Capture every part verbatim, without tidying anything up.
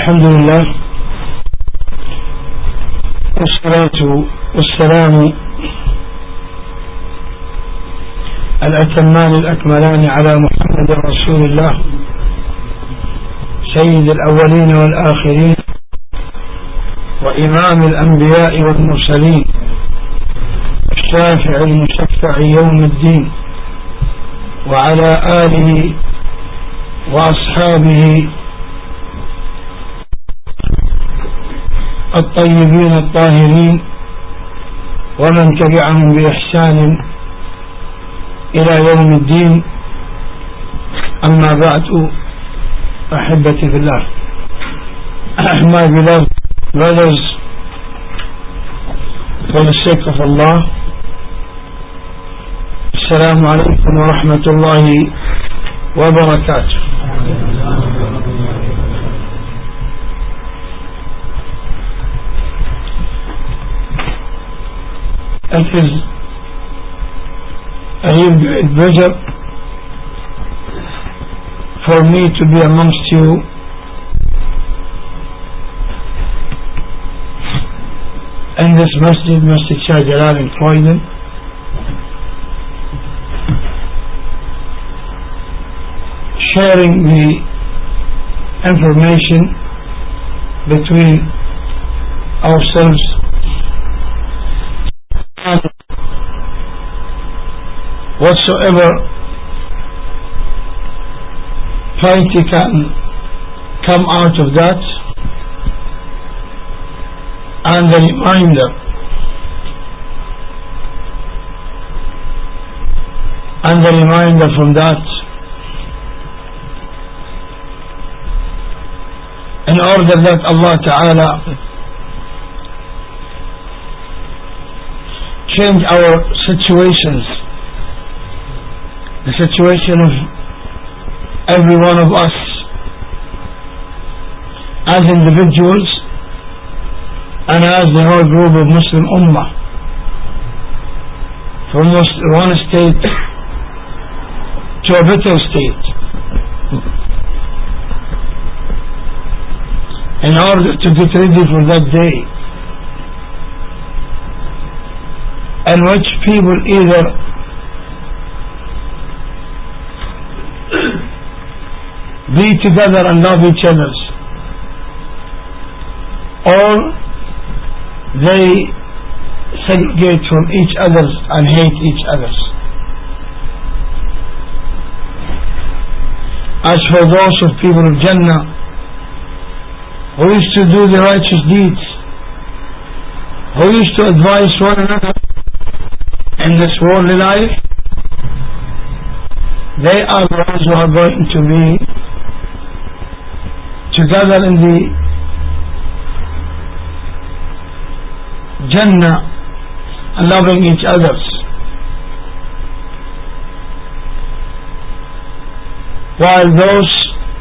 الحمد لله والصلاة والسلام الأتمان الأكملان على محمد رسول الله سيد الأولين والآخرين وإمام الأنبياء والمرسلين الشافع المشفع يوم الدين وعلى آله وأصحابه الطيبين الطاهرين ومن تبعهم بإحسان إلى يوم الدين. أما بعد، أحبتي في الله, my beloved brothers, for the sake of Allah, Assalamu alaikum wa rahmatullahi wa barakatuh. It is a real great pleasure for me to be amongst you in this masjid, Masjid Shah Jalal in Croydon, sharing the information between ourselves and whatsoever piety can come out of that, and the reminder and the reminder from that, in order that Allah Ta'ala change our situations, the situation of every one of us as individuals and as the whole group of Muslim Ummah, from one state to a better state, in order to get ready for that day in which people either be together and love each other, or they segregate from each other and hate each other. As for those of people of Jannah who used to do the righteous deeds, who used to advise one another in this worldly life, they are the ones who are going to be together in the Jannah and loving each other, while those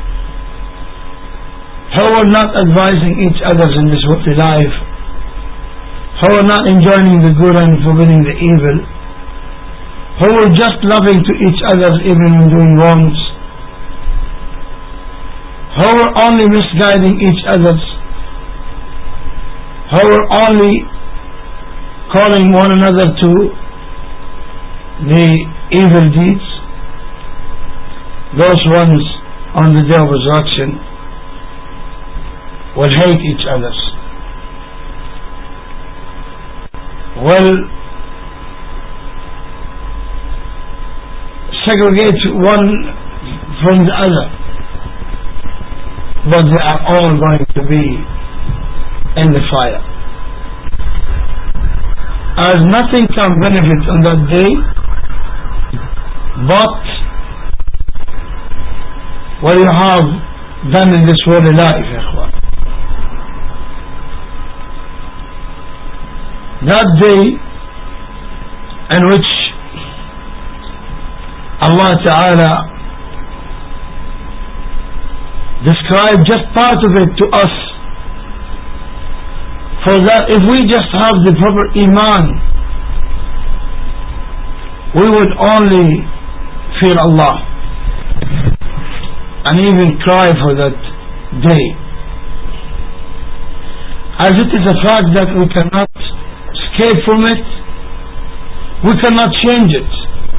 who are not advising each other in this worldly life, who are not enjoying the good and forbidding the evil, who are just loving to each other even when doing wrongs, who are only misguiding each other, who are only calling one another to the evil deeds, those ones on the day of resurrection will hate each other, will segregate one from the other, but they are all going to be in the fire. As nothing can benefit on that day but what you have done in this worldly life, ikhwan. That day in which Allah Ta'ala described just part of it to us, for that if we just have the proper iman, we would only fear Allah and even cry for that day. as it is a fact that we cannot escape from it, we cannot change it.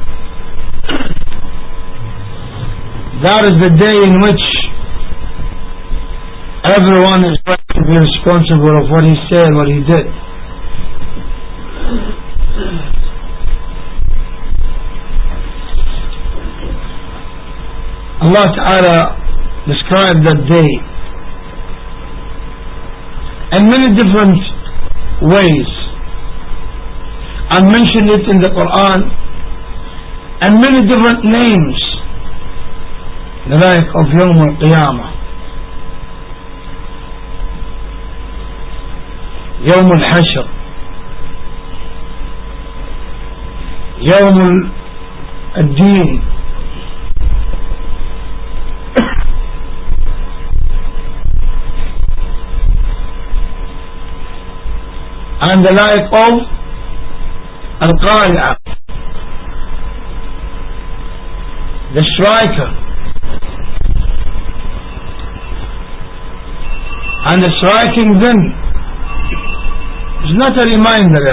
That is the day in which everyone is going to be responsible of what he said, what he did. Allah Ta'ala described that day in many different ways and mentioned it in the Quran and many different names, like of Yawm al-Qiyamah, Yawm al-Hashr, Yawm al-Din, and the like of Al-Qari'ah, the striker, and the striking then is not a reminder.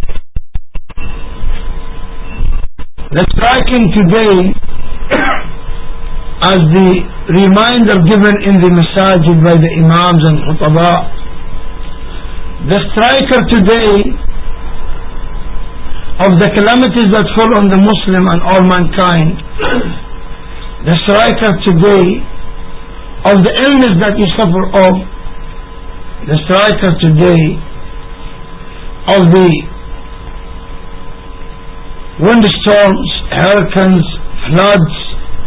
The striking today as the reminder given in the masajid by the imams and khutbah, the striker today of the calamities that fall on the Muslim and all mankind, the striker today of the illness that you suffer of, the striker today of the windstorms, hurricanes, floods,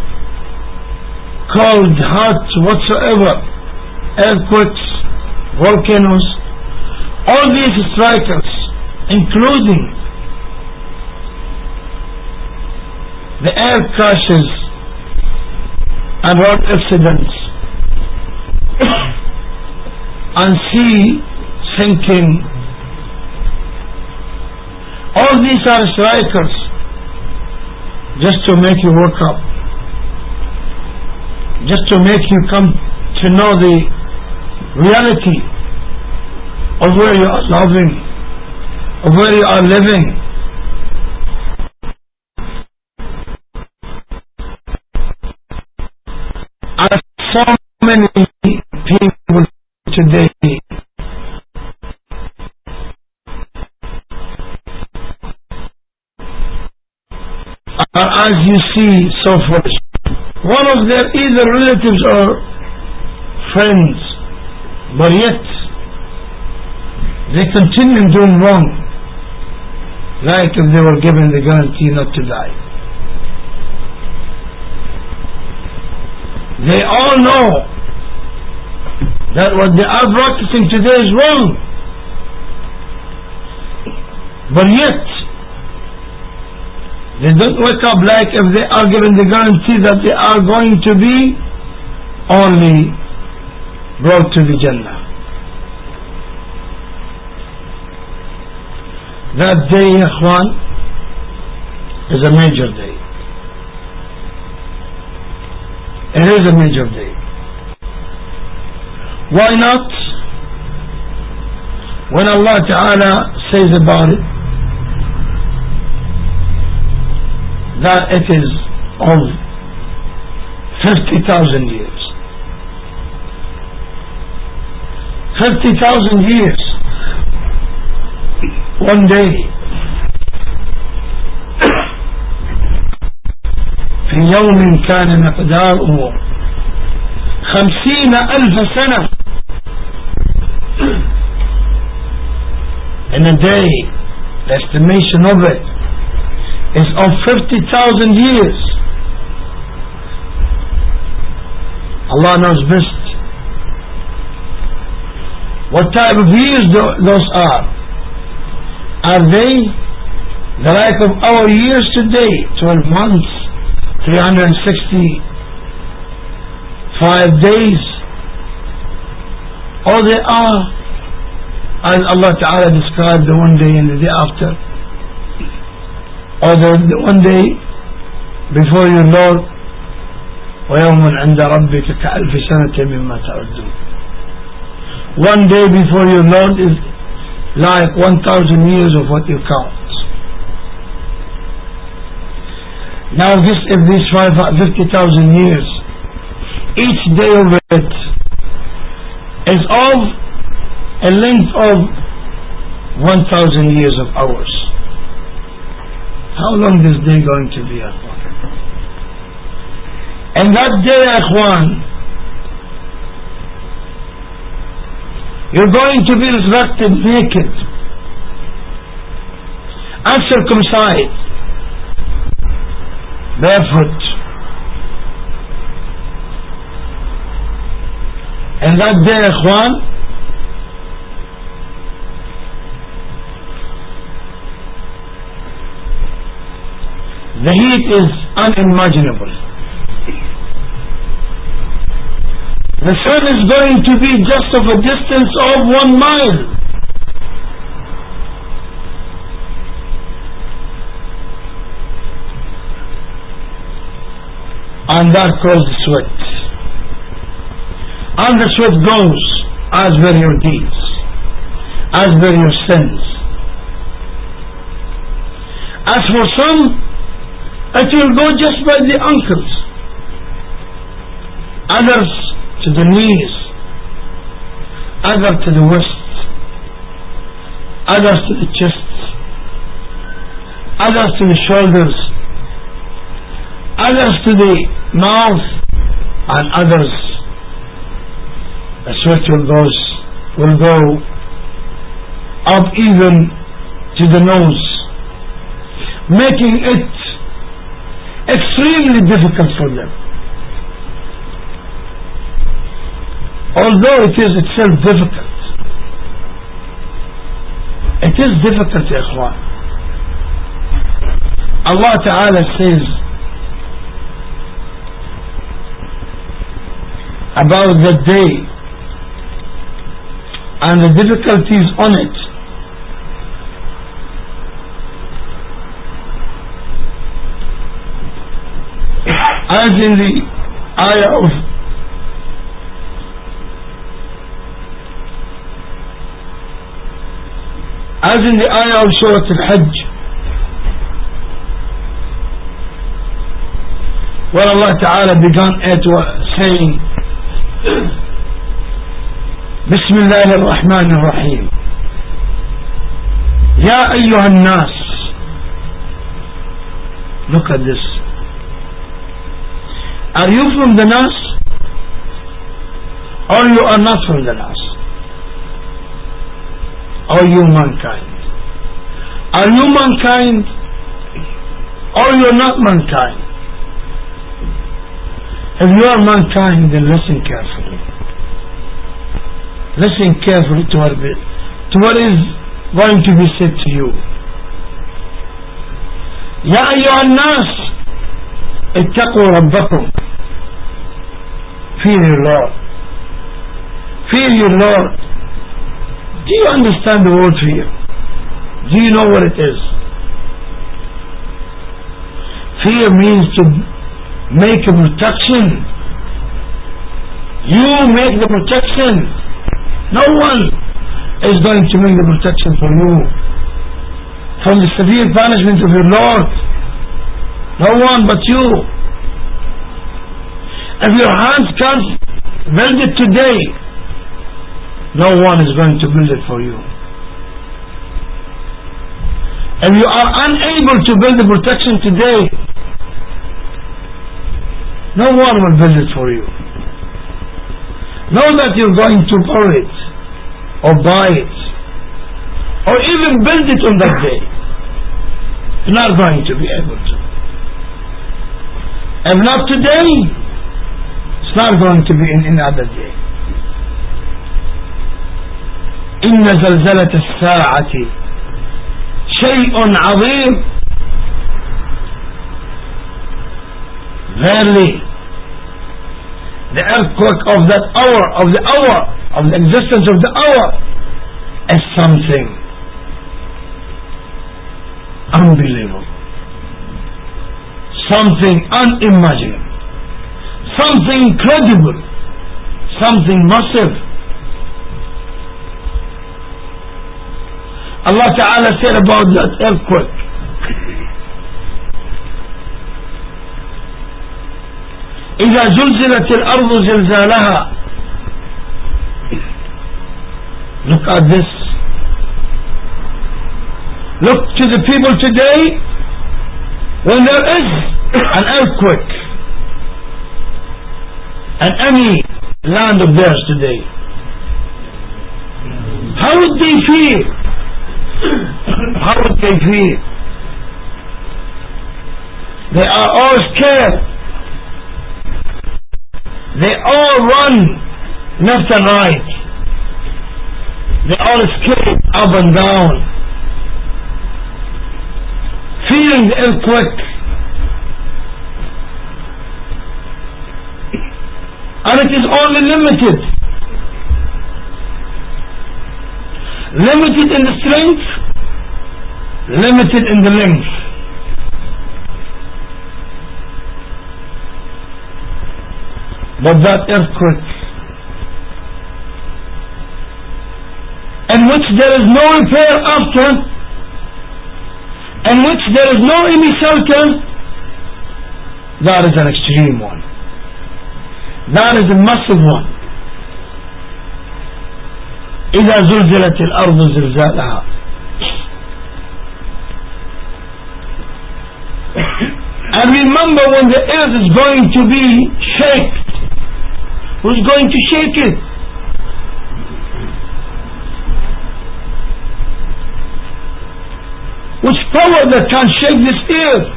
cold, hot, whatsoever, earthquakes, volcanoes, all these strikers, including the air crashes and road accidents and sea sinking, all these are strikers just to make you wake up, just to make you come to know the reality of where you are loving, of where you are living. And so many people today are, as you see, so foolish. One of their either relatives or friends, but yet they continue doing wrong, like if they were given the guarantee not to die. They all know that what they are practicing today is wrong, but yet they don't wake up like if they are given the guarantee that they are going to be only brought to the Jannah. That day, Ikhwan, is a major day. It is a major day. Why not? When Allah Ta'ala says about it that it is of fifty thousand years. fifty thousand years. One day. في يوم كان مقداره خمسين ألف سنة. In a day, the estimation of it is of fifty thousand years. Allah knows best what type of years those are. Are they the like of our years today, twelve months, three hundred sixty-five days, or they are as Allah Ta'ala described the one day and the day after, or the, the one day before your Lord, وَيَوْمٌ عِنْدَ رَبِّكَ كَأَلْفِ سَنَةٍ مِمَّا تَعُدُّونَ. one day before your Lord is like one thousand years of what you count. Now this, if these fifty thousand years, each day of it is of a length of one thousand years of hours. How long is this day going to be, Akhwan? And that day, Akhwan, you're going to be resurrected naked, uncircumcised, barefoot. And that day, Akhwan, the heat is unimaginable. The sun is going to be just of a distance of one mile. And that causes sweat. And the sweat goes as per your deeds, as per your sins. As for some, it will go just by the ankles, others to the knees, others to the waist, others to the chest, others to the shoulders, others to the mouth, and others the sweat will go, will go up even to the nose, making it extremely difficult for them. Although it is itself difficult, it is difficult, ya Ikhwan. Allah Ta'ala says about the day and the difficulties on it. As in the ayah of as in the ayah of Surah Al-Hajj, where Allah Ta'ala began it saying, Bismillah ar-Rahman ar-Rahim, Ya ayyuhan nas. Look at this. Are you from the Nas? Or you are not from the Nas? Or you mankind? Are you mankind? Or you are not mankind? If you are mankind, then listen carefully. Listen carefully to what, to what is going to be said to you. Ya ayyuhan nas, ittaqu rabbakum. Fear your Lord. Fear your Lord. Do you understand the word fear? Do you know what it is? Fear means to make a protection. You make the protection. No one is going to make the protection for you from the severe punishment of your Lord. No one but you. If your hands can't build it today, no one is going to build it for you. If you are unable to build the protection today, no one will build it for you. Know that you're going to borrow it, or buy it, or even build it on that day. You're not going to be able to. If not today, it's not going to be in another day. إن زلزلة الساعة شيء عظيم. Verily, the earthquake of that hour, of the hour, of the existence of the hour, is something unbelievable, something unimaginable, something incredible, something massive. Allah Ta'ala said about that earthquake, إذا زلزلت الأرض زلزالها. Look at this. Look to the people today when there is an earthquake in any land of theirs today. How would they feel? How would they feel? They are all scared. They all run left and right. They all escape up and down, feeling the earthquake. And it is only limited. Limited in the strength, limited in the length. But that earthquake, in which there is no repair after, in which there is no any shelter, that is an extreme one. That is a massive one. إذا زلزلت الأرض زلزالها. And remember when the earth is going to be shaken, who's going to shake it? Which power that can shake this earth?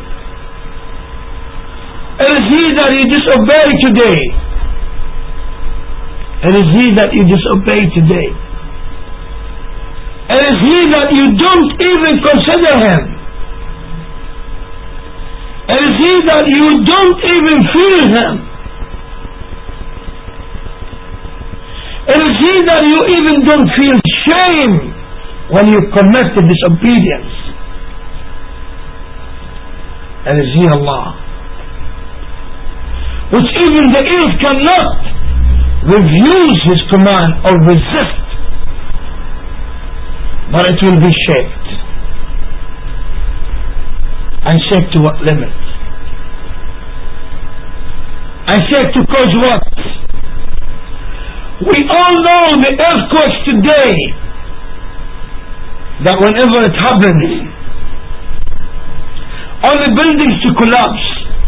It is he that you disobey today. It is he that you disobey today. It is he that you don't even consider him. It is he that you don't even feel him. It is he that you even don't feel shame when you commit the disobedience. It is he, Allah, which even the earth cannot refuse his command or resist, but it will be shaped. And shaped to what limit? And shaped to cause what? We all know the earthquakes today, that whenever it happens, only buildings to collapse.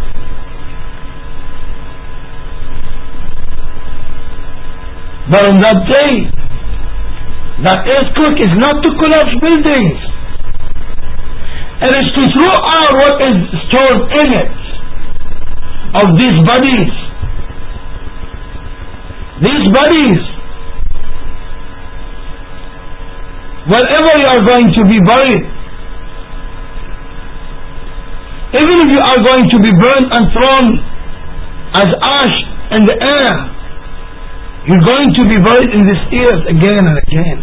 But on that day, that earthquake is not to collapse buildings. It is to throw out what is stored in it of these bodies. These bodies, wherever you are going to be buried, even if you are going to be burned and thrown as ash in the air, you're going to be buried in this earth again and again.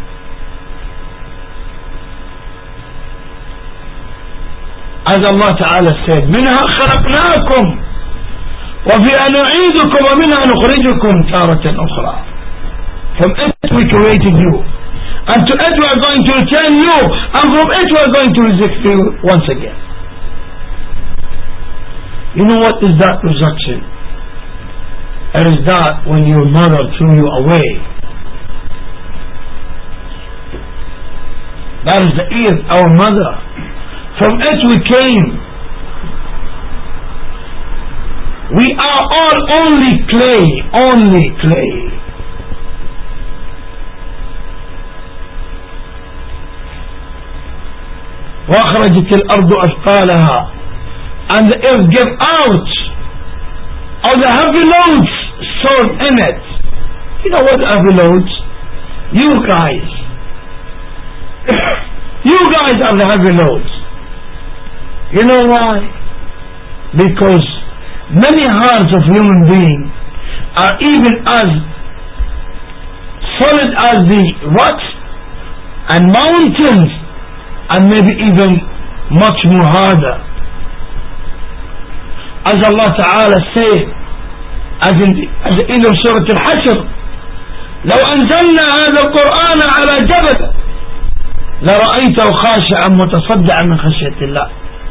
As Allah Ta'ala said, منها خلقناكم وفيها نعيدكم ومنها نخرجكم تارة أخرى. From it we created you, and to it we are going to return you, and from it we are going to resurrect you once again. You know what is that resurrection? It is that when your mother threw you away. That is the earth, our mother. From it we came. We are all only clay, only clay. وأخرجت الأرض أثقالها, and the earth gave out all the heavy loads stored in it. You know what heavy loads? You guys. You guys are the heavy loads. You know why? Because many hearts of human beings are even as solid as the rocks and mountains, and maybe even much more harder. As Allah Ta'ala said, as in the, as in the Surah Al-Hashr, لو أنزلنا هذا القرآن على جبل لرأيته خاشعا متصدعا من خشية الله.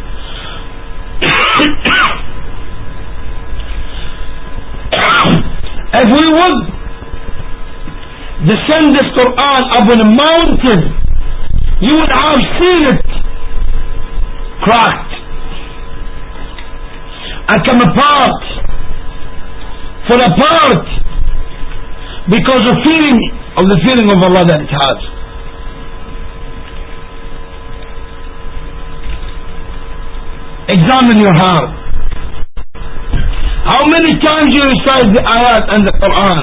If we would descend this Quran upon a mountain, you would have seen it cracked and come apart, fall apart, because of feeling of the feeling of Allah that it has. Examine your heart. How many times you recite the ayat and the Quran?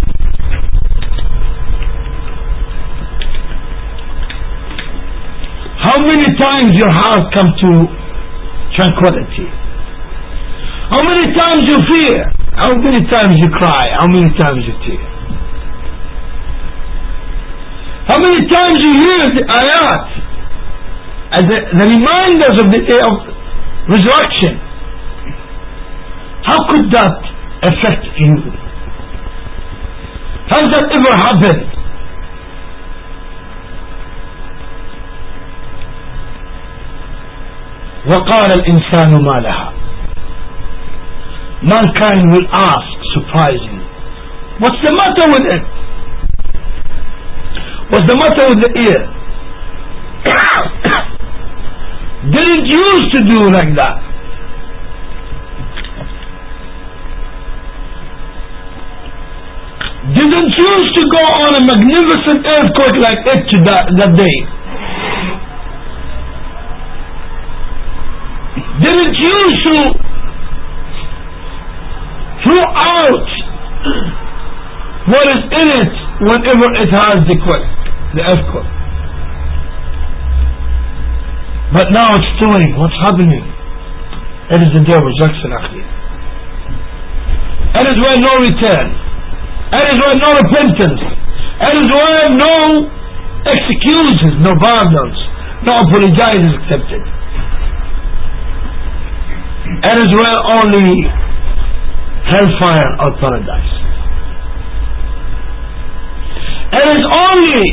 How many times your heart come to tranquility? How many times you fear? How many times you cry? How many times you tear? How many times you hear the ayat as the, the reminders of the day of resurrection? How could that affect you? Has that ever happened? وقال الإنسان ما لها. Mankind will ask, surprisingly, what's the matter with it? What's the matter with the ear? Didn't used to do like that. Didn't used to go on a magnificent earthquake like it to that, that day. Didn't used to throw out what is in it whenever it has the quake, the earthquake. But now it's doing, what's happening? It is the day of resurrection, akhi. It is where no return. It is where no repentance. It is where no excuses, no pardons, no apologies is accepted. It is where only hellfire or paradise. It is only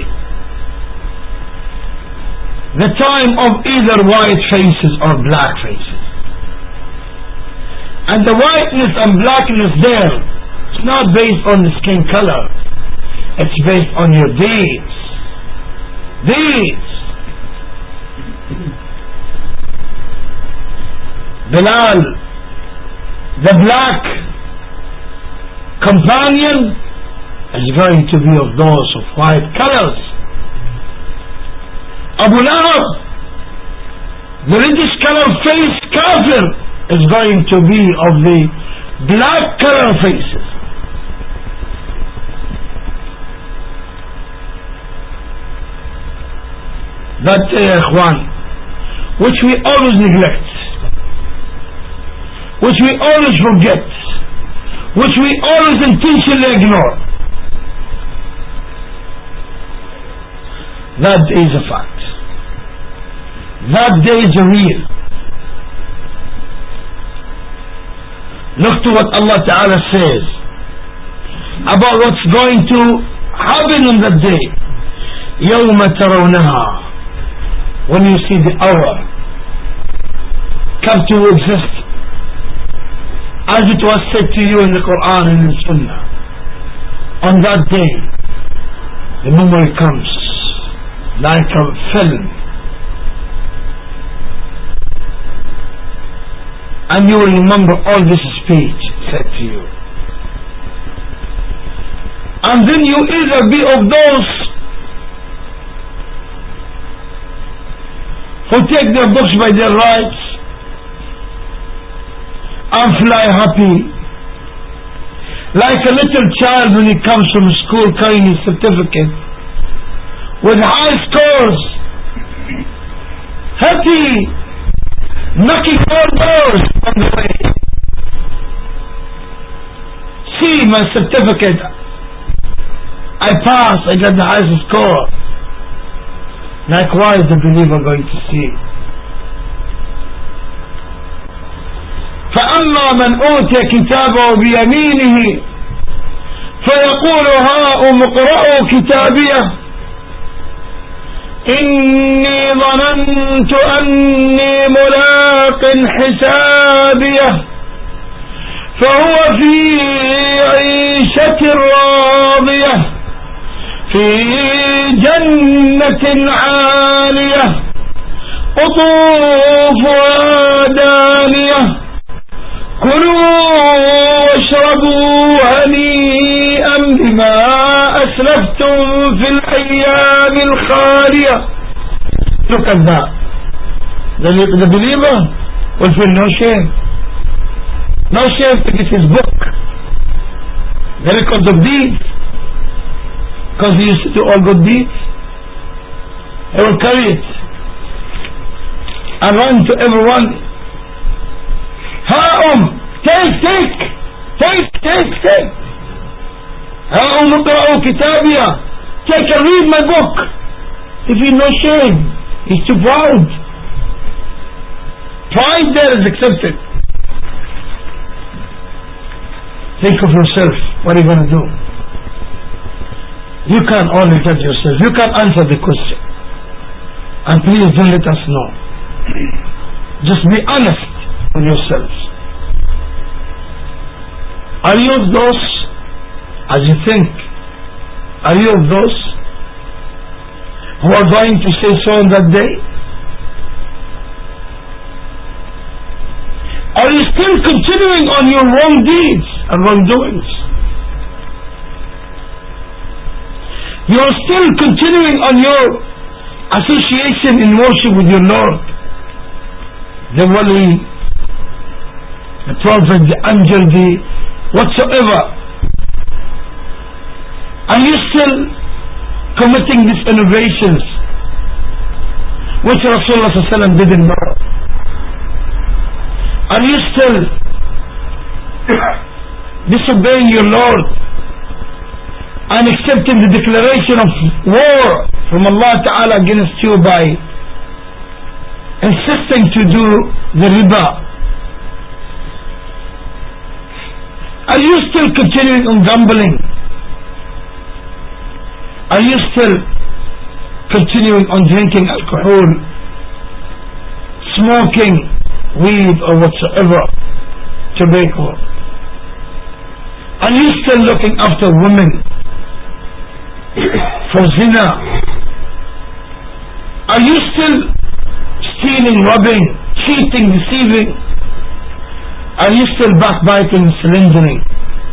the time of either white faces or black faces. And the whiteness and blackness there, it's not based on the skin color. It's based on your deeds. Deeds. Bilal, the black companion, is going to be of those of white colors. Abu Lahab, the reddish color face kafir, is going to be of the black color faces. That day, ikhwan, which we always neglect, which we always forget, which we always intentionally ignore. That day is a fact. That day is real. Look to what Allah Ta'ala says about what's going to happen on that day. يَوْمَ تَرَوْنَهَا, when you see the hour come to exist, as it was said to you in the Quran and in the Sunnah. On that day, the memory comes like a film, and you will remember all this speech said to you. And then you either be of those who take their books by their rights and fly happy, like a little child when he comes from school carrying his certificate with high scores, happy, knocking all doors on the way. See my certificate, I passed, I got the highest score. Likewise the believer going to see. فأما من أوتي كتابه بيمينه فيقول هاؤم اقرءوا كتابيه إني ظننت أني ملاق حسابيه فهو في عيشة راضية في جنة عالية قطوفها دانية كلوا واشربوا هنيئا بما أسلفتم في الأيام الخالية. Look at that. The, the believer will feel no shame. No shame to get his book, the record of deeds, because he used to do all good deeds. He will carry it and run to everyone. هاؤم take take take take take هاؤم اقرأوا كتابيا, take and read my book. He feels no shame. He's too proud. Pride there is accepted. Think of yourself. What are you going to do? You can only judge yourself. You can answer the question. And please don't let us know. Just be honest with yourselves. Are you of those, as you think, are you of those who are going to say so on that day? Are you still continuing on your wrong deeds and wrongdoings? You are still continuing on your association in worship with your Lord, the wali, the prophet, the angel, the whatsoever. Are you still committing these innovations which Rasulullah sallallahu alaihi wasallam didn't know? Are you still disobeying your Lord and accepting the declaration of war from Allah Ta'ala against you by insisting to do the riba? Are you still continuing on gambling? Are you still continuing on drinking alcohol, smoking weed or whatsoever, tobacco? Are you still looking after women for zina? Are you still stealing, robbing, cheating, deceiving? Are you still backbiting, slandering?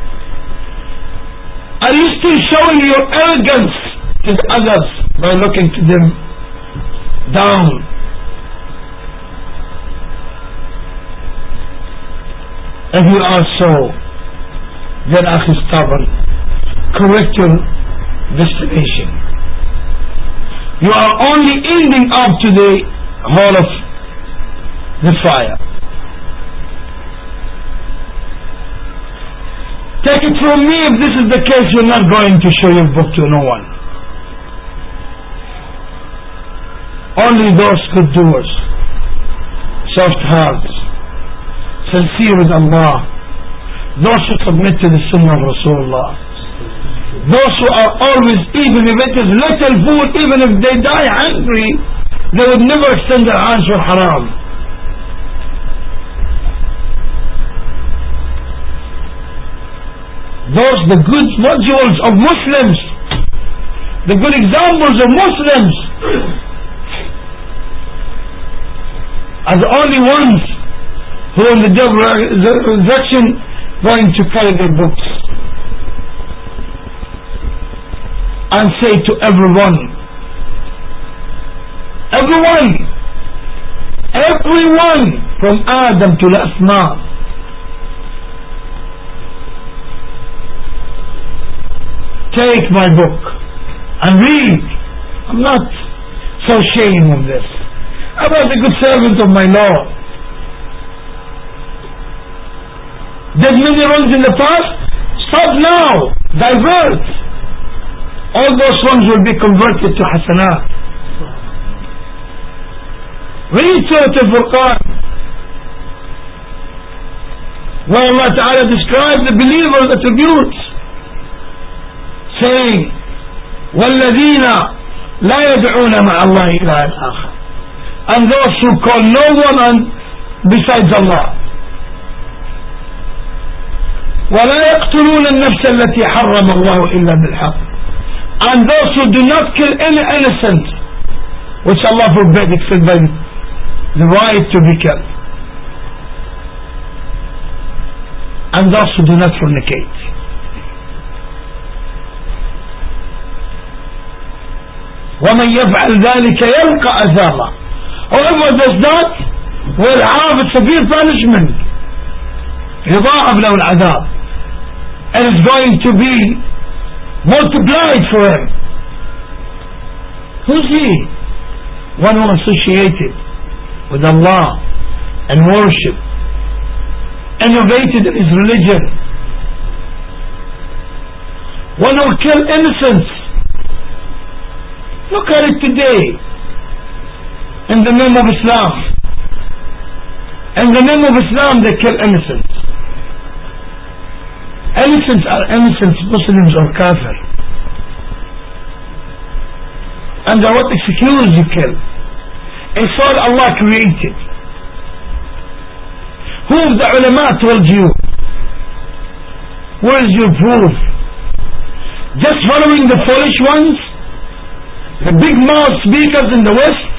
Are you still showing your arrogance to the others by looking to them down? If you are so, then akhi stubborn, correct your destination. You are only ending up to the hall of the fire. Take it from me, if this is the case, you're not going to show your book to no one. Only those good doers, soft hearts, sincere with Allah, those who submit to the sunnah of Rasulullah, those who are always, even if it is little food, even if they die hungry, they would never extend their hands for haram. Those, the good modules of Muslims, the good examples of Muslims, are the only ones who in the day of resurrection going to carry their books and say to everyone, everyone, everyone from Adam to Asma, take my book and read. I'm not so ashamed of this. I was a good servant of my Lord. Did many wrongs in the past? Stop now. Divert. All those wrongs will be converted to hasanat. Read Surah Al-Furqan, where Allah Ta'ala describes the believers' attributes, saying, وَالَّذِينَ لا يدعون مع الله إلها آخر, and those who call no one besides Allah. ولا يقتلون النفس التي حرم الله إلا بالحق, and those who do not kill any innocent which Allah forbade except by the right to be killed, and those who do not fornicate. ومن يفعل ذلك يلقى أثاما. Whoever does that will have a severe punishment, يضاعف له العذاب, and it's going to be multiplied for him. Who's he? One who associated with Allah and worship, innovated in his religion, one who killed innocents. Look at it today, in the name of Islam. In the name of Islam they kill innocents. Innocents are innocents, Muslims or Kafir. Under what excuse you kill? A soul Allah created. Who of the ulama told you? Where is your proof? Just following the foolish ones? The big mouth speakers in the West,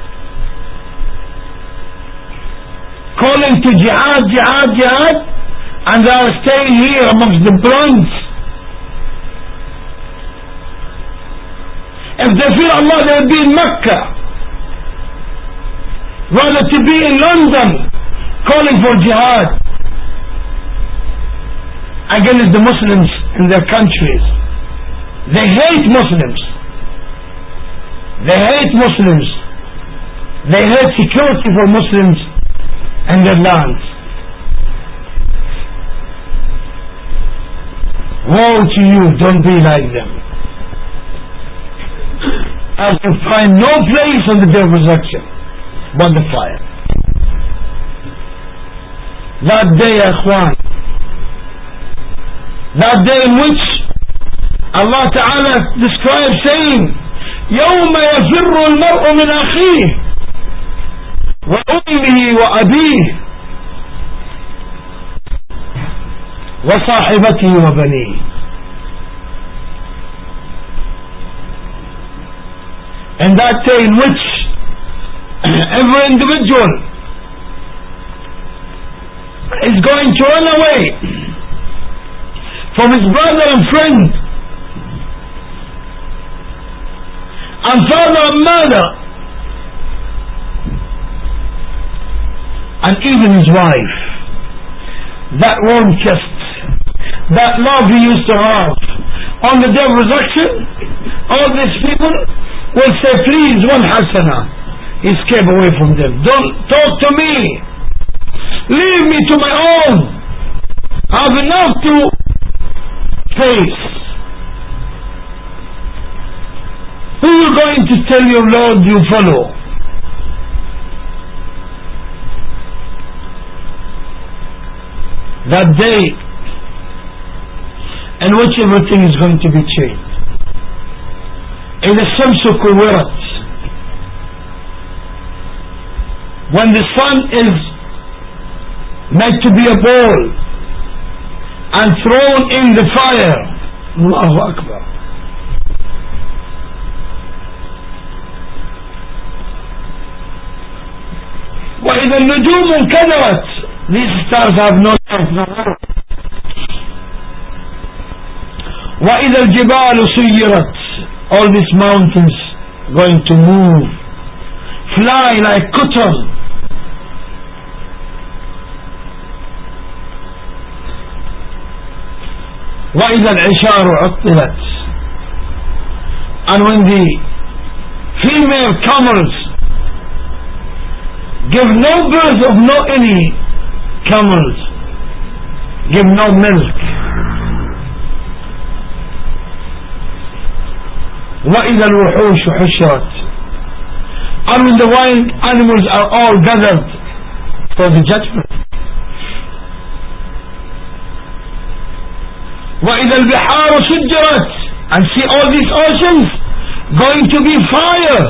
calling to jihad, jihad, jihad, and they are staying here amongst the bronze. If they fear Allah, they would be in Mecca, rather to be in London calling for jihad against the Muslims in their countries. They hate Muslims. They hate Muslims. They hate security for Muslims and their lands. Woe to you, don't be like them. As you find no place on the day of resurrection but the fire. That day, Ikhwan, that day in which Allah Ta'ala describes saying, يوم يفر المرء من أخيه وأمه وأبيه وصاحبته وبنيه. And that day in which every individual is going to run away from his brother and friend and father and mother and even his wife, that warm kiss, that love he used to have. On the day of resurrection, all these people will say, please, one hasana, escape away from them, don't talk to me, leave me to my own, I have enough to face. Who are you going to tell your Lord you follow? That day in which everything is going to be changed. إذا الشمس كورت, when the sun is made to be a ball and thrown in the fire. Allahu Akbar. وإذا النجوم انكدرت, these stars have no life, no life. وإذا الجبال سيرت, all these mountains going to move, fly like cotton. وإذا العشار عطلت, and when the female camels give no birth of no any camels, give no milk. وإذا الوحوش حشرت, and when the wild animals are all gathered for the judgment. وإذا البحار سجرت, and see all these oceans, going to be fire.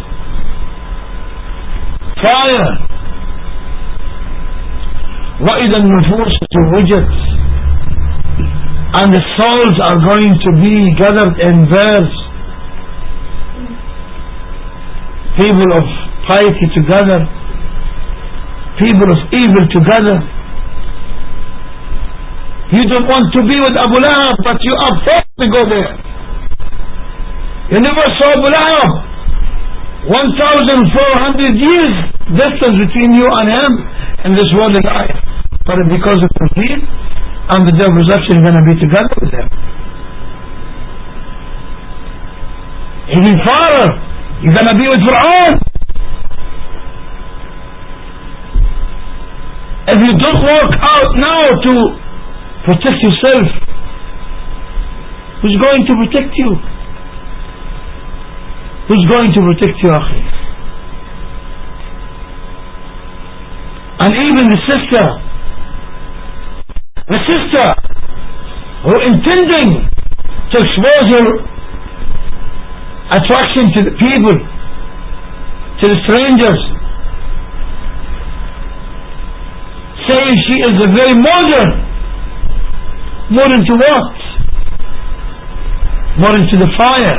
Fire. وَإِذَا النُّفُوسُ زُوِّجَتْ, and the souls are going to be gathered in pairs. People of piety together, people of evil together. You don't want to be with Abu Lahab, but you are forced to go there. You never saw Abu Lahab. one thousand four hundred years distance between you and him in this world of life. But because of Tawheed, and the day of resurrection, you're going to be together with him. Even farther, you're going to be with Fir'aun. If you don't work out now to protect yourself, who's going to protect you? Who's going to protect you, akhi? And even the sister, the sister who intending to expose her attraction to the people, to the strangers, saying she is a very modern, modern to what? Modern to the fire.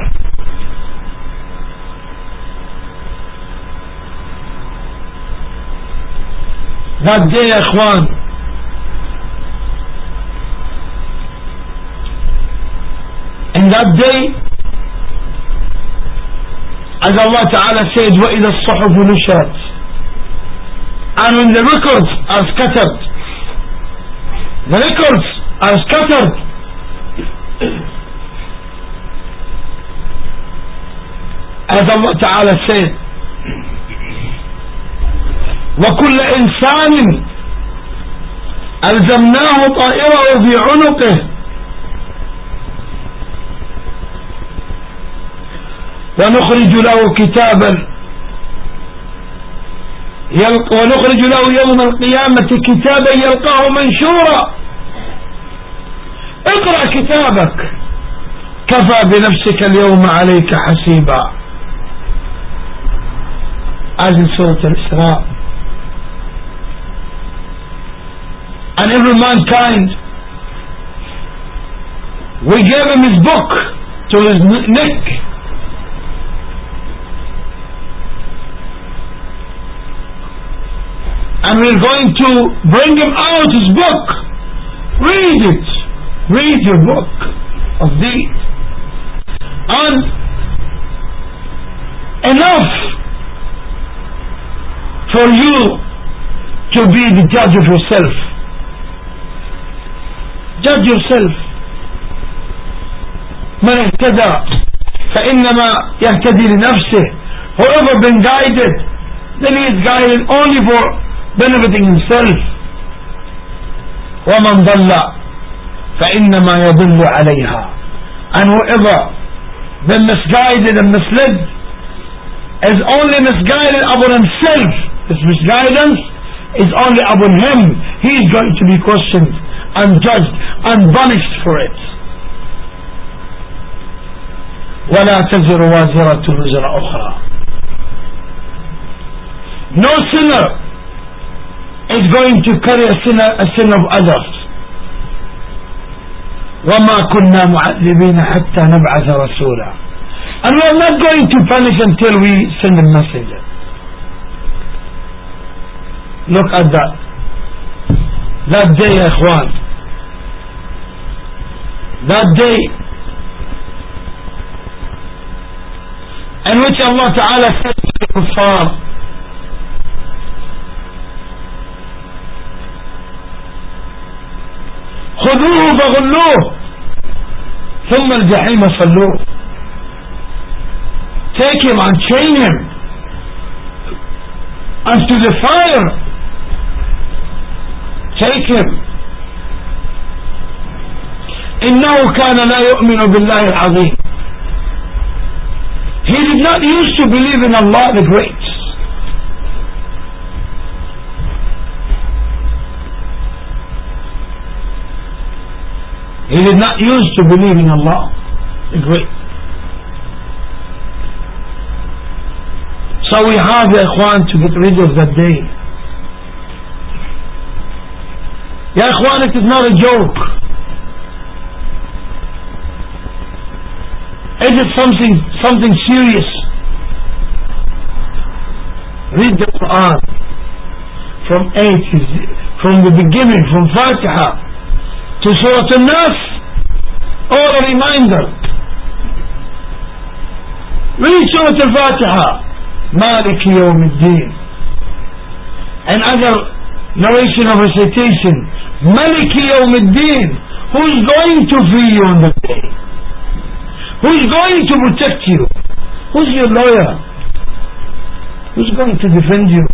That day, Ikhwan, in that day, as Allah Ta'ala said, وَإِذَا الصُّحُفُ نُشَرَتْ, and when the records are scattered, the records are scattered, as Allah Ta'ala said, وَكُلَّ إِنسَانٍ أَلْزَمْنَاهُ طَائِرَهُ فِي عُنُقِهِ ونخرج له كتابا يلق ونخرج له يوم القيامة كتابا يلقاه منشورا اقرأ كتابك كفى بنفسك اليوم عليك حسيبا. As in Surah Al-Isra. And every mankind, we gave him his book to his neck. And we're going to bring him out his book. Read it. Read your book of deeds. And enough for you to be the judge of yourself. Judge yourself. من اهتدى فإنما يهتدي لنفسه. Whoever been guided, then he is guided only for benefiting himself. ومن ضل فإنما يضل عليها. And whoever been misguided and misled is only misguided upon himself. This misguidance is only upon him. He is going to be questioned and judged and punished for it. ولا تزر وازرة وزر أخرى. No sinner is going to carry a sin, a sin of others. وما كنا معذبين حتى نبعث رسولا. And we are not going to punish until we send a messenger. Look at that. That day, ya ikhwan. That day in which Allah Ta'ala said to the kuffar, خذوه فغلوه ثم الجحيم صلوه. Take him and chain him unto the fire. Take him. إنه كان لا يؤمن بالله العظيم. He did not used to believe in Allah the Great. He did not used to believe in Allah the Great. So we have, ya ikhwan, to get rid of that day. Ya ikhwan, it is not a joke. It is something, something serious. Read the Quran from A to Z, from the beginning, from Fatiha to Surah Al-Nas, all a reminder. Read Surah Al-Fatiha, Maliki Yawm al-Din, and other narration of recitation, Maliki Yawm al-Din. Who is going to free you on that day? Who is going to protect you? Who's your lawyer? Who's going to defend you?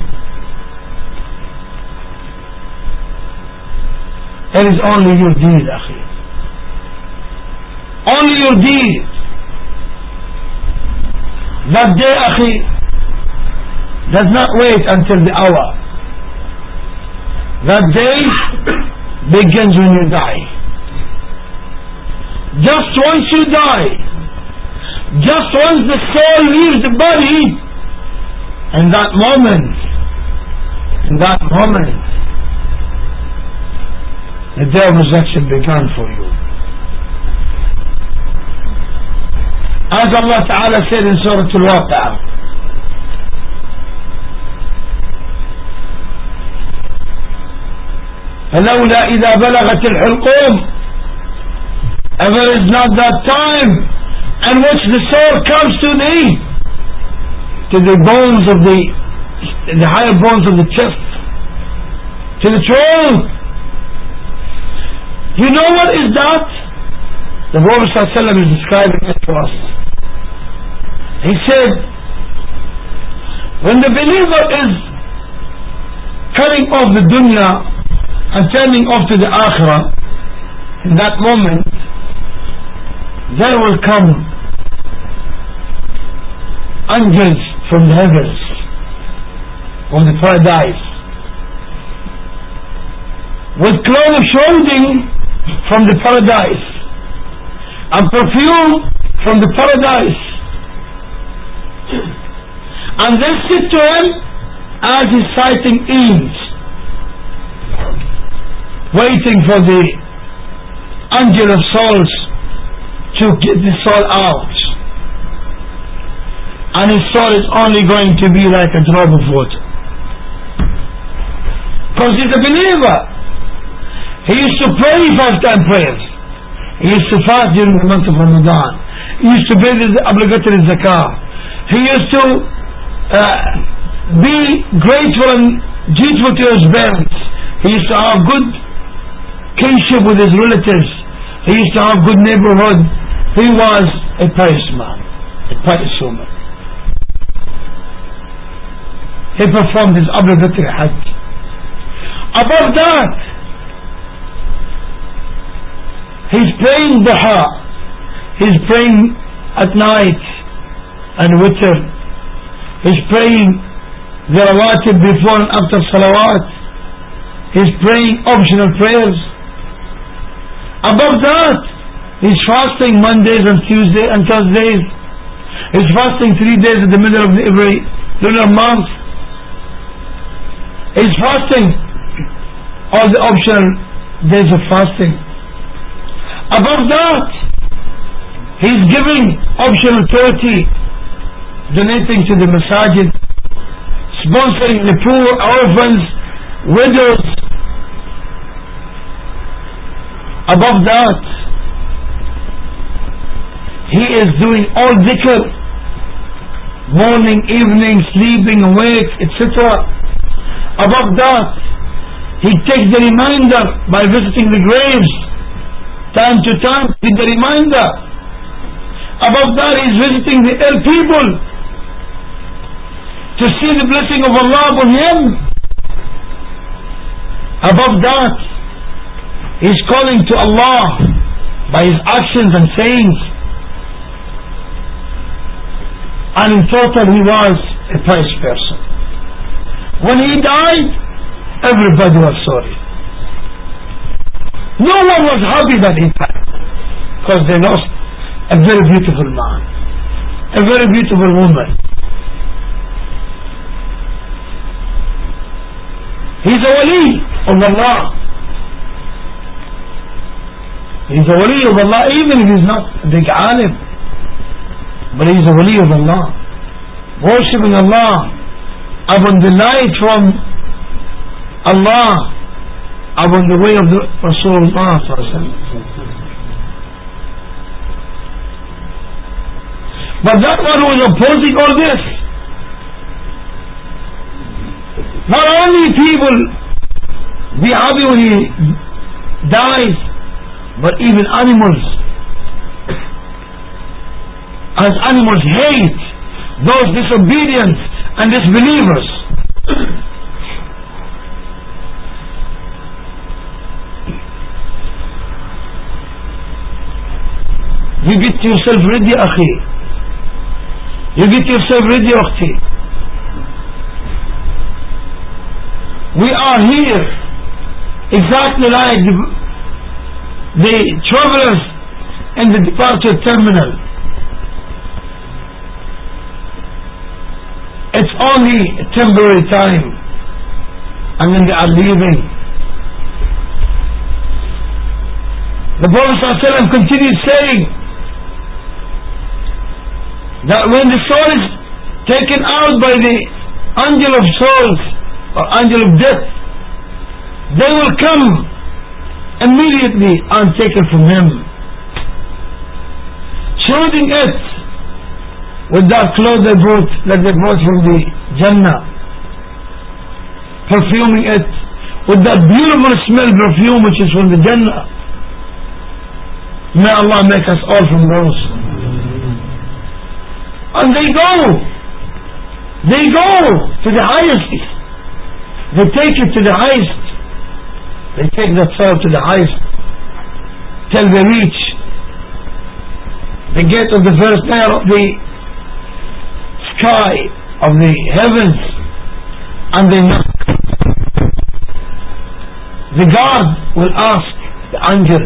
It is only your deed, akhi. Only your deed. That day, akhi, does not wait until the hour. That day begins when you die. Just once you die, just once the soul leaves the body, in that moment, in that moment, the day of resurrection began for you. As Allah Ta'ala said in Surah Al-Waqi'ah, فَلَوْلَا إِذَا بَلَغَتِ الْحُلْقُومِ, ever is not that time in which the soul comes to the to the bones of the the higher bones of the chest, to the throat. You know what is that? The Prophet ﷺ is describing it to us. He said, when the believer is cutting off the dunya and turning off to the akhirah, in that moment there will come angels from the heavens, from the paradise, with clothes of shrouding from the paradise and perfume from the paradise, and they sit to him as he's sighting ease, waiting for the angel of souls to get the soul out. And his soul is only going to be like a drop of water, because he's a believer. He used to pray five time prayers. He used to fast during the month of Ramadan. He used to pay the obligatory zakah. He used to uh, be grateful and dutiful to his parents. He used to have good kinship with his relatives. He used to have good neighborhood. He was a pious man, a pious woman. He performed his obligatory hajj. Above that, he's praying duha. He's praying at night and witr. He's praying the rawatib before and after salawat. He's praying optional prayers. Above that, he's fasting Mondays and Tuesdays and Thursdays. He's fasting three days in the middle of every lunar month. He's fasting all the optional days of fasting. Above that, he's giving optional thirty, donating to the masajid, sponsoring the poor, orphans, widows. Above that, he is doing all dhikr, morning, evening, sleeping, awake, et cetera. Above that, he takes the reminder by visiting the graves, time to time, with the reminder. Above that, he is visiting the ill people to see the blessing of Allah upon him. Above that, he is calling to Allah by his actions and sayings. And in total, he was a pious person. When he died, everybody was sorry. No one was happy that he died, because they lost a very beautiful man, a very beautiful woman. He's a wali of Allah. He's a wali of Allah even if he's not a big alim. But he's a wali of Allah, worshipping Allah upon the light from Allah, upon the way of the Rasulullah. But that one who is opposing all this, not only people be happy when he dies, but even animals. As animals hate those disobedient and disbelievers. You get yourself ready, akhi. You get yourself ready, akhti. We are here exactly like the, the travelers in the departure terminal. It's only a temporary time and then they are leaving. The Prophet ﷺ continued saying that when the soul is taken out by the angel of souls or angel of death, they will come immediately and take it from him, shooting it with that cloth they brought, that they brought from the Jannah, perfuming it with that beautiful smell perfume which is from the Jannah. May Allah make us all from those. And they go, they go to the highest, they take it to the highest, they take that soul to the highest till they reach the gate of the first layer of the sky of the heavens, and they knock. The guard will ask the angel,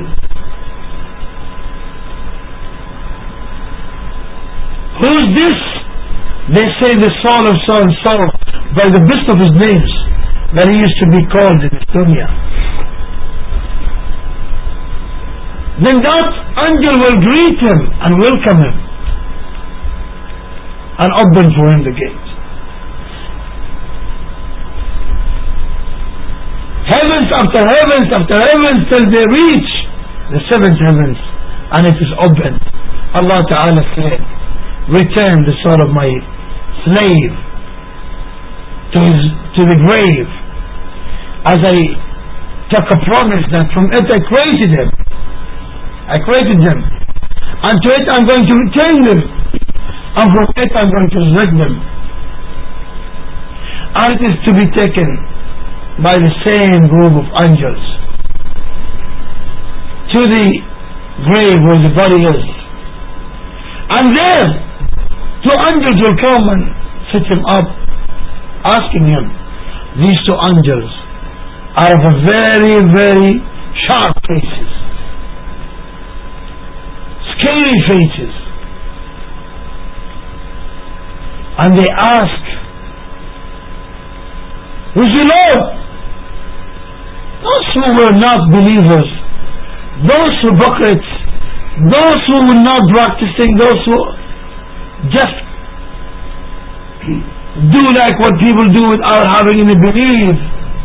who's this? They say the soul of so and so, by the best of his names that he used to be called in this dunya. Then that angel will greet him and welcome him and open for him the gate. Heavens after heavens after heavens till they reach the seventh heavens and it is opened. Allah Ta'ala said, return the soul of my slave to his, to the grave, as I took a promise that from it I created him. I created them, and to it I'm going to return them, and from it I'm going to resurrect them. And it is to be taken by the same group of angels to the grave where the body is, and there two angels will come and sit him up, asking him. These two angels are of a very very sharp faces, scary faces, and they ask, who's your Lord? Those who were not believers, those hypocrites, those who were not practicing, those who just do like what people do without having any belief,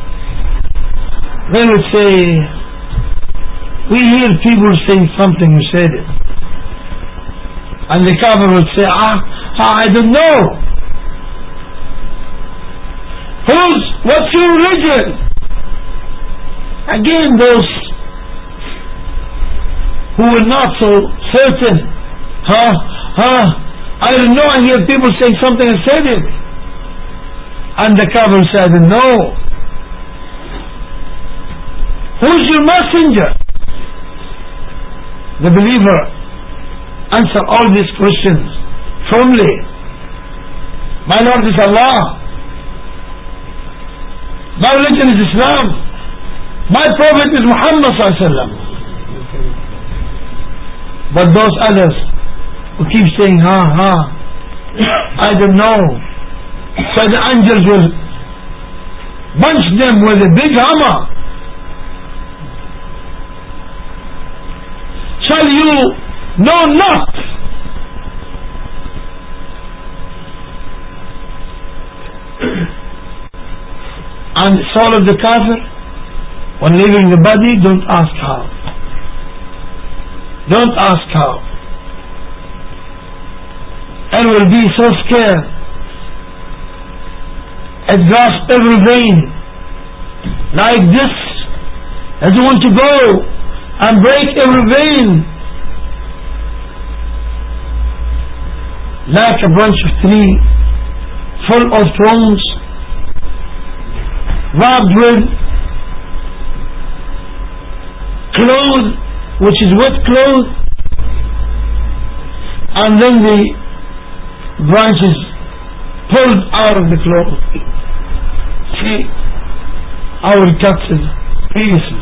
they would say, we hear people saying something, who said it. And the Kafir would say, ah, ah, I don't know. Who's, what's your religion? Again, those who were not so certain, huh, huh, I don't know, I hear people saying something and said it. And the Kafir said, no. Who's your messenger? The believer answer all these questions firmly. My Lord is Allah. My religion is Islam. My Prophet is Muhammad sallallahu alaihi wasallam. But those others who keep saying, ha, ha, I don't know. So the angels will punch them with a big hammer. Shall you know not and the soul of the kafir, when leaving the body, don't ask how. Don't ask how. And will be so scared. It grasps every vein. Like this. Doesn't want to go and break every vein. Like a branch of tree full of thorns, wrapped with clothes, which is wet clothes, and then the branches pulled out of the clothes. See our cuts previously.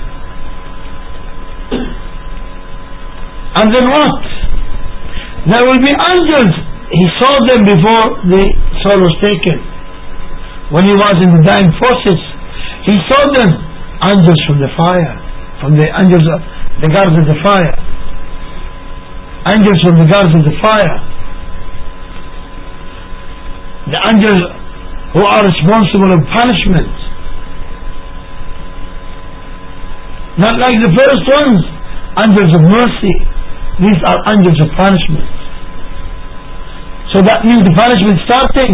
And then what? There will be angels. He saw them before the soul was taken. When he was in the dying process, he saw them, angels from the fire, from the angels of the guards of the fire, angels from the guards of the fire, the angels who are responsible of punishment, not like the first ones, angels of mercy. These are angels of punishment. So that means the punishment starting.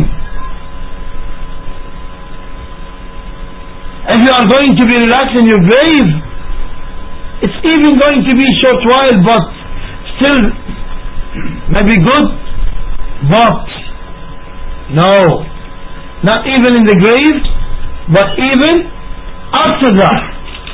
If you are going to be relaxed in your grave, it's even going to be a short while, but still maybe good, but no, not even in the grave, but even after that.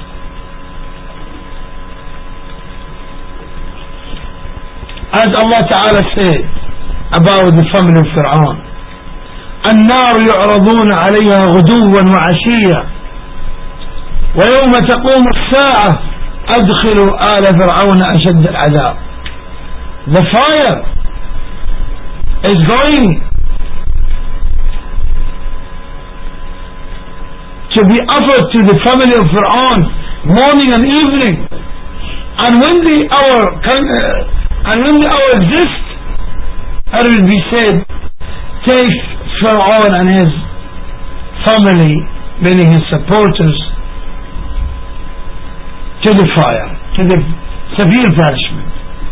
As Allah Ta'ala said about the family of Fir'aun, النار يعرضون عليها غدوا وعشيا ويوم تقوم الساعة أدخلوا آل فرعون أشد العذاب. The fire is going to be offered to the family of Fir'aun morning and evening, and when the hour uh, and when the hour exists, it will be said, take Fir'aun and his family, meaning his supporters, to the fire, to the severe punishment.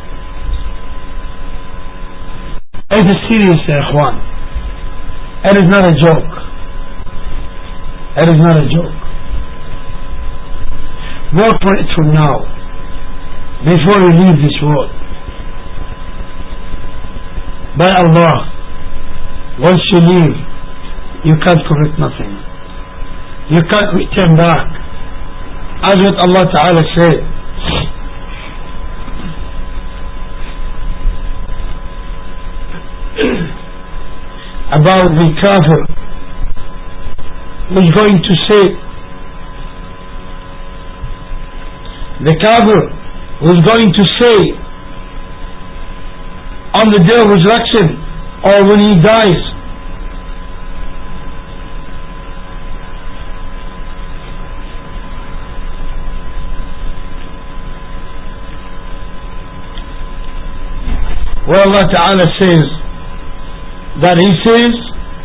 It is serious, ya ikhwan. It is not a joke. It is not a joke. Work on it from now, before you leave this world. By Allah, once you leave, you can't correct nothing. You can't return back. As what Allah Ta'ala said, about the kafir who's going to say, the kafir who's going to say on the day of resurrection, or when he dies, where Allah Ta'ala says that he says,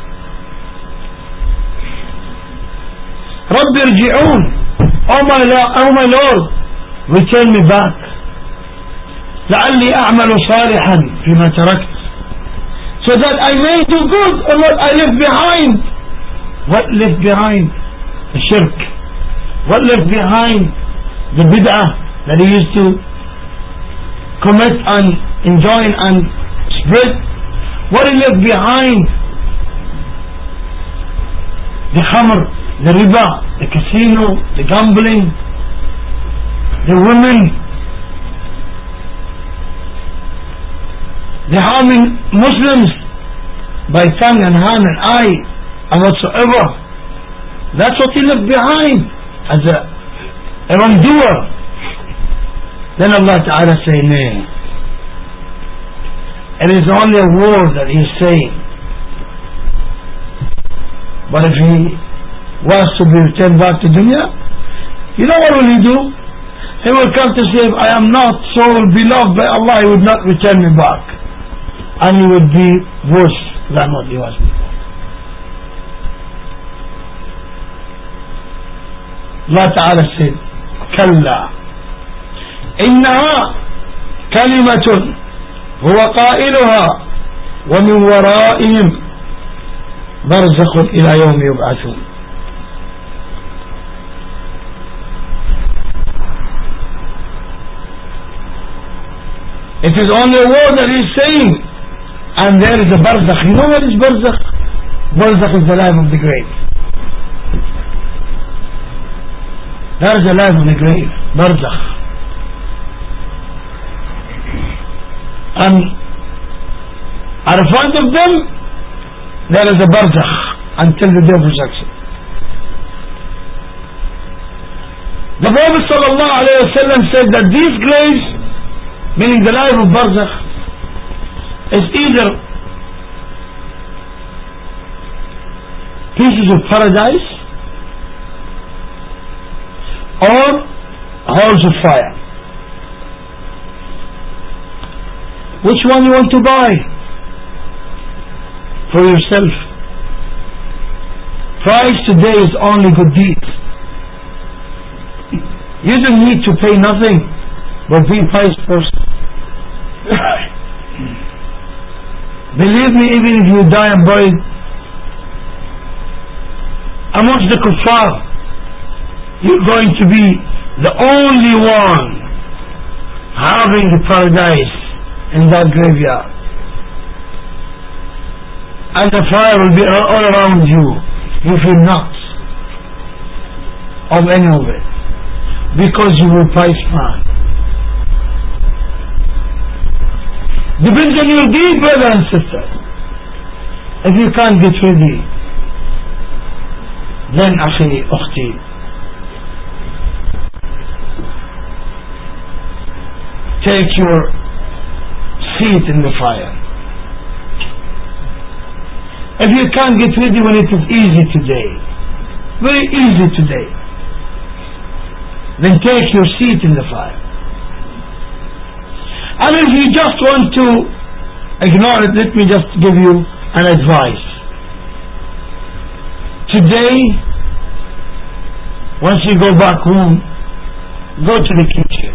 رَبِّ ارْجِعُونَ, oh my, oh my Lord, return me back, لعلي أعمل صالحا فيما تركت, so that I may do good on what I left behind. What left behind? The shirk. What left behind? The bid'ah that he used to commit and enjoy and spread. What he left behind? The khamr, the riba, the casino, the gambling, the women, the harming Muslims by tongue and hand and eye and whatsoever. That's what he left behind as a, a wrongdoer. Then Allah Ta'ala say, nay, it is only a word that he is saying, but if he was to be returned back to dunya, you know what will he do? He will come to say, if I am not so beloved by Allah, he would not return me back, and he would be worse than what he was before. Allah Ta'ala said, كلا إنها كلمة هو قائلها ومن ورائهم برزخ إلى يوم يبعثون. It is only a word that he is saying, and there is a barzakh. You know what is barzakh? Barzakh is the life of the grave. There is a life of the grave, barzakh. And in front of them, there is a barzakh until the day of resurrection. The Prophet sallallahu alayhi wa sallam said that these graves, meaning the life of barzakh, is either pieces of paradise or halls of fire. Which one you want to buy for yourself? Price today is only good deeds. You don't need to pay nothing but be pious person. Believe me, even if you die and buried amongst the kuffar, you're going to be the only one having the paradise in that graveyard, and the fire will be all around you. You feel not of any of it, because you were pious man. Depends on your deed, brother and sister. If you can't get ready, then akhi, ukhti, take your seat in the fire. If you can't get ready when it is easy today, very easy today, then take your seat in the fire. And if you just want to ignore it, let me just give you an advice. Today, once you go back home, go to the kitchen.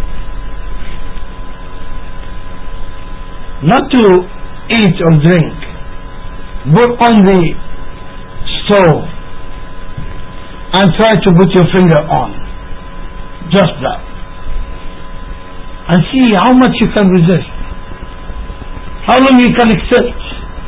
Not to eat or drink, but on the stove and try to put your finger on. Just that. And see how much you can resist. How long you can accept.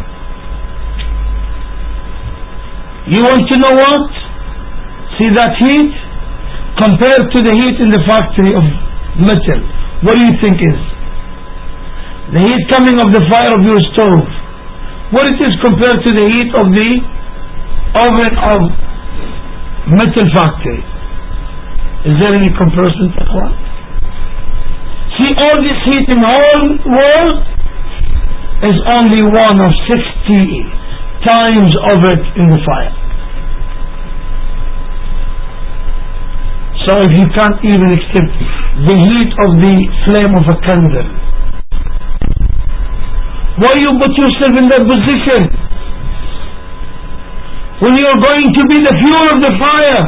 You want to know what? See that heat? Compared to the heat in the factory of metal. What do you think is? The heat coming of the fire of your stove, what it is compared to the heat of the oven of metal factory? Is there any comparison to that? See, all this heat in the whole world is only one of sixty times of it in the fire. So if you can't even accept the heat of the flame of a candle, why you put yourself in that position when you're going to be the fuel of the fire?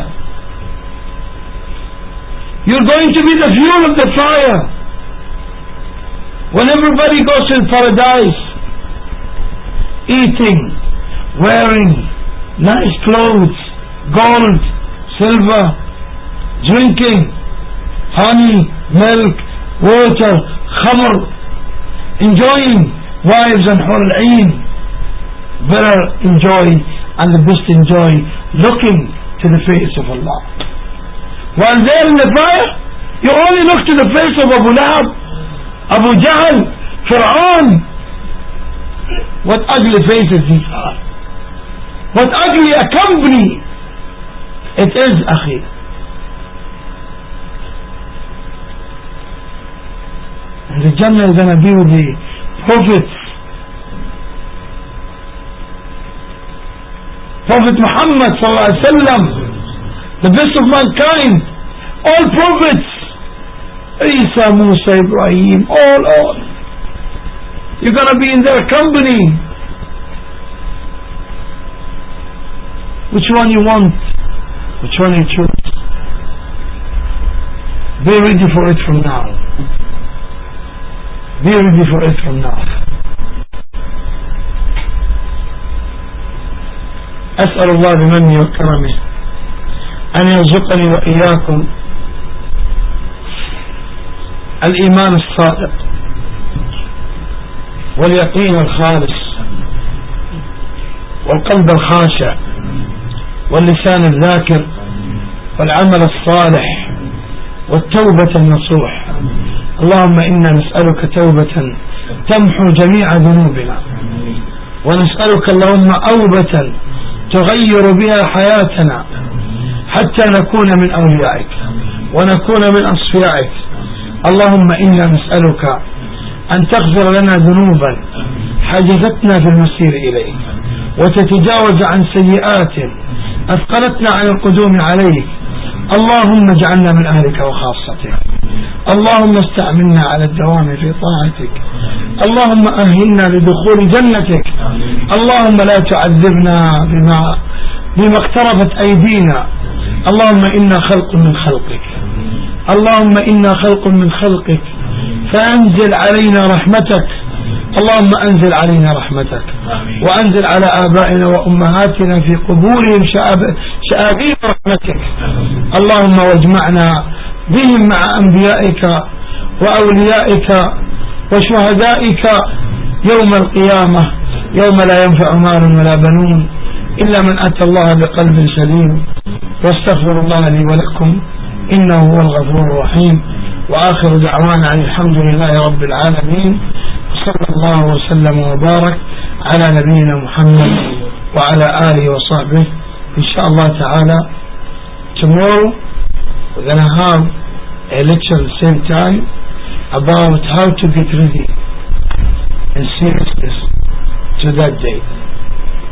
You're going to be the fuel of the fire. When everybody goes in paradise, eating, wearing nice clothes, gold, silver, drinking honey, milk, water, khamr, enjoying wives and hur al-ain, better enjoy and the best enjoy looking to the face of Allah. While there in the fire, you only look to the face of Abu Lahab, Abu Jahl, Fir'aun. What ugly faces these are. What ugly a company it is, akhi. And the Jannah is going to be with the prophets. Prophet Muhammad sallallahu alaihi wasallam, the best of mankind, all prophets, Isa, Musa, Ibrahim, all, all. You're going to be in their company. Which one you want? Which one you choose? Be ready for it from now. Be ready for it from now. أسأل الله بمنه وكرمه أن يرزقني وإياكم الإيمان الصادق واليقين الخالص والقلب الخاشع واللسان الذاكر والعمل الصالح والتوبة النصوح. اللهم إنا نسألك توبة تمحو جميع ذنوبنا، ونسألك اللهم أوبة تغير بها حياتنا حتى نكون من أوليائك ونكون من أصفيائك. اللهم إنا نسألك أن تغفر لنا ذنوبا حجزتنا في المسير إليك، وتتجاوز عن سيئات أثقلتنا عن القدوم عليك. اللهم اجعلنا من أهلك وخاصتك. اللهم استعملنا على الدوام في طاعتك. اللهم أهلنا لدخول جنتك. اللهم لا تعذبنا بما بما اقترفت أيدينا. اللهم إنا خلق من خلقك. اللهم إنا خلق من خلقك، فأنزل علينا رحمتك. اللهم أنزل علينا رحمتك، وأنزل على آبائنا وأمهاتنا في قبورهم شآبيب رحمتك. اللهم واجمعنا بهم مع أنبيائك وأوليائك وشهدائك يوم القيامة، يوم لا ينفع مال ولا بنون إلا من أتى الله بقلب سليم. واستغفر الله لي ولكم إنه هو الغفور الرحيم. وآخر دعوانا عن الحمد لله رب العالمين، صلى الله وسلم وبارك على نبينا محمد وعلى آله وصحبه. إن شاء الله تعالى tomorrow we're going to have a lecture at the same time about how to get ready and seriousness to that day.